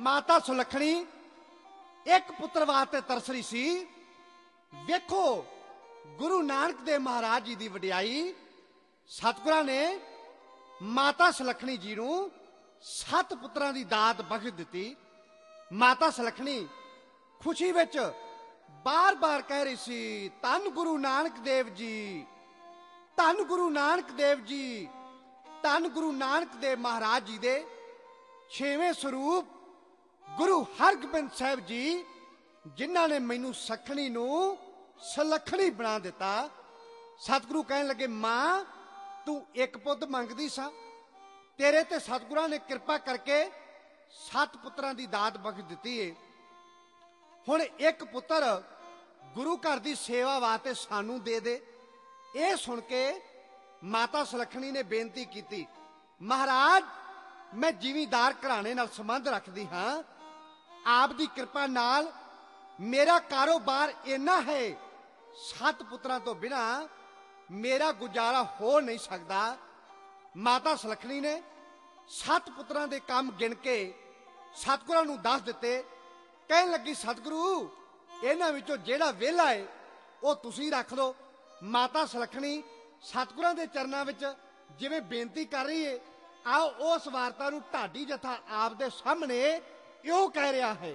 माता सुलखणी एक पुत्र वास्ते तरस रही सी। वेखो गुरु नानक देव महाराज जी की वडियाई। सतगुरां ने माता सुलखणी जी नूं 7 पुत्रां दी दात बख्श दिती। माता सुलखणी खुशी विच बार बार कह रही सी, धन गुरु नानक देव जी, धन गुरु नानक देव जी, धन गुरु नानक देव महाराज जी दे 6वें स्वरूप गुरु हरगोबिंद साहिब जी, जिन्हां ने मैनू सखणी नूं सुलखणी बना दिता। सतगुरु कहन लगे, मां तू एक पुੱਤ मंगदी सा, तेरे ते सतगुरां ने कृपा करके 7 पुत्रां दी दात बख्श दिती है। हुण एक पुत्र गुरु घर दी सेवा वास्ते सानू दे दे। ये सुन के माता सुलखणी ने बेनती की, महाराज मैं जिमीदार घराने नाल संबंध रखदी हां, आप दी कृपा नाल मेरा कारोबार इन्ना है, 7 पुत्रां तो बिना मेरा गुजारा हो नहीं सकता। माता सुलखणी ने 7 पुत्रां दे काम गिन के सतगुरां नूं दस दिते। कहन लगी, सतगुरु इन्हां विचों जेड़ा वेला है वो तुसीं रख लो। माता सुलखणी सतगुरां दे चरनां विच जिवें बेनती कर रही है, आओ उस वार्ता नूं ढाडी जथा आप दे सामने इहो कह रहा है।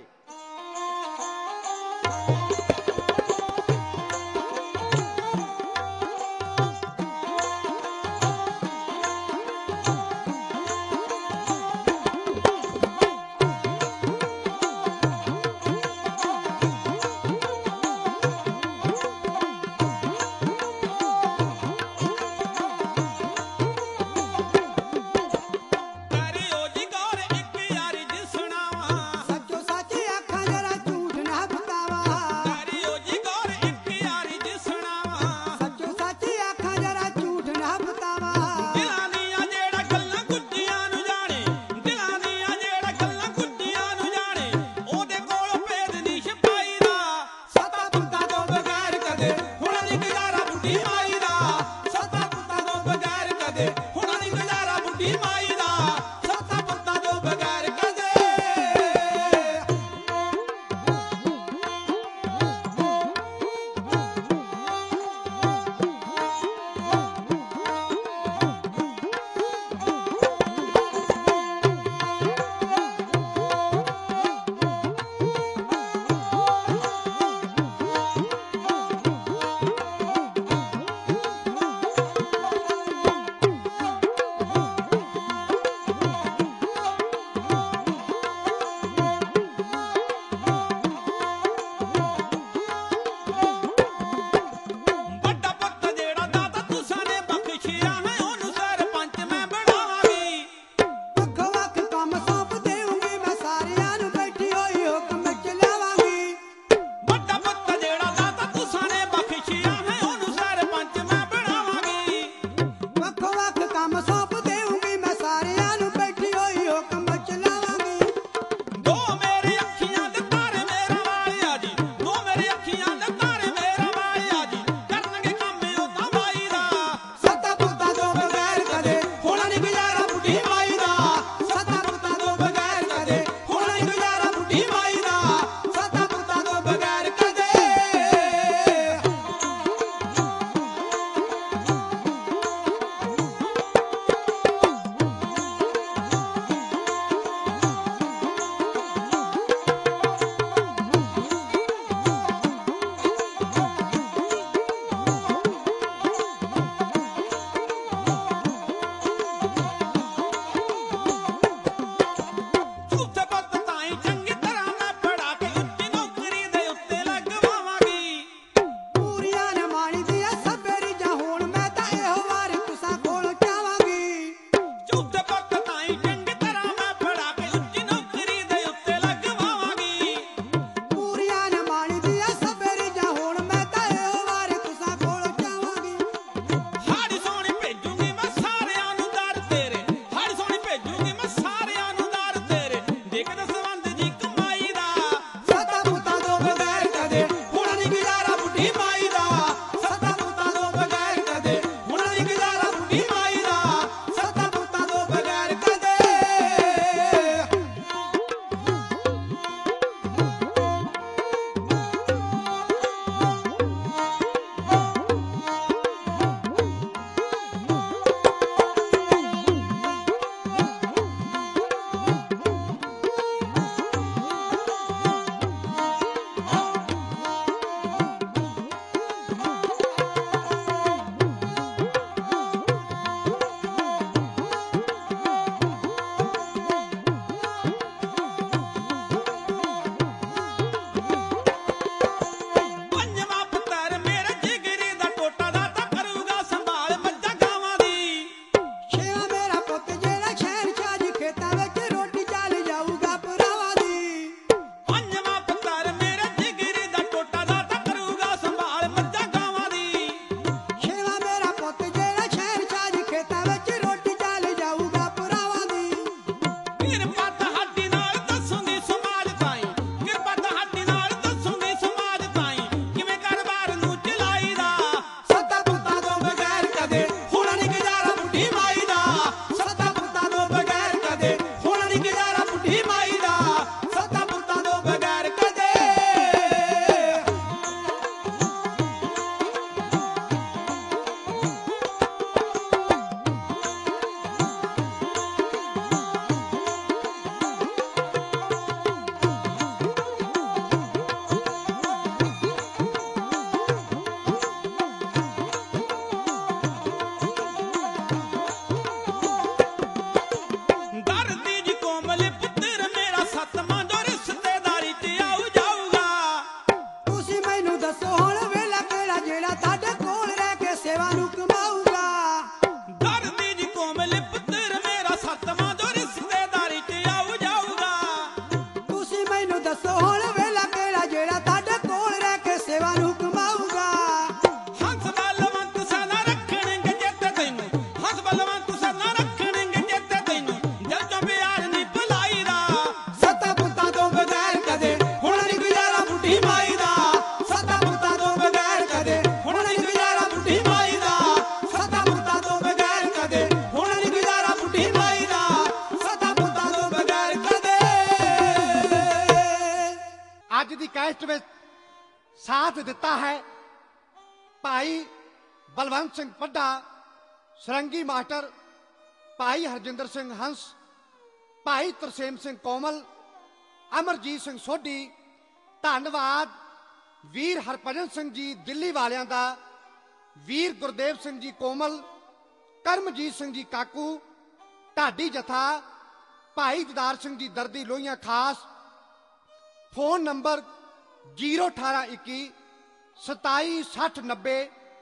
ਆਰਕੈਸਟ ਵਿੱਚ ਸਾਥ ਦਿੱਤਾ ਹੈ। ਭਾਈ ਬਲਵੰਤ ਸਿੰਘ ਪੱਡਾ, ਸਰੰਗੀ ਮਾਸਟਰ ਭਾਈ ਹਰਜਿੰਦਰ ਸਿੰਘ ਹੰਸ, ਭਾਈ ਤਰਸੇਮ ਸਿੰਘ ਕੋਮਲ, ਅਮਰਜੀਤ ਸਿੰਘ ਸੋਢੀ। ਧੰਨਵਾਦ ਵੀਰ ਹਰਭਜਨ ਸਿੰਘ ਜੀ ਦਿੱਲੀ ਵਾਲਿਆਂ ਦਾ, ਵੀਰ ਗੁਰਦੇਵ ਸਿੰਘ ਜੀ ਕੋਮਲ, ਕਰਮਜੀਤ ਸਿੰਘ ਜੀ ਕਾਕੂ, ਢਾਡੀ ਜਥਾ ਭਾਈ ਦਿਦਾਰ ਸਿੰਘ ਜੀ ਦਰਦੀ ਲੋਹੀਆਂ ਖਾਸ। Phone number 01821 276090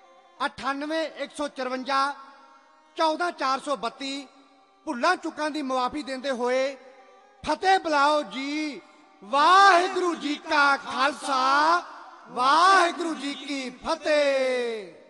98154 14432। ਭੁੱਲਾਂ ਚੁੱਕਾਂ ਦੀ ਮੁਆਫੀ ਦਿੰਦੇ ਹੋਏ ਫਤਿਹ ਬੁਲਾਓ ਜੀ। ਵਾਹਿਗੁਰੂ ਜੀ ਕਾ ਖਾਲਸਾ, ਵਾਹਿਗੁਰੂ ਜੀ ਕੀ ਫਤਿਹ।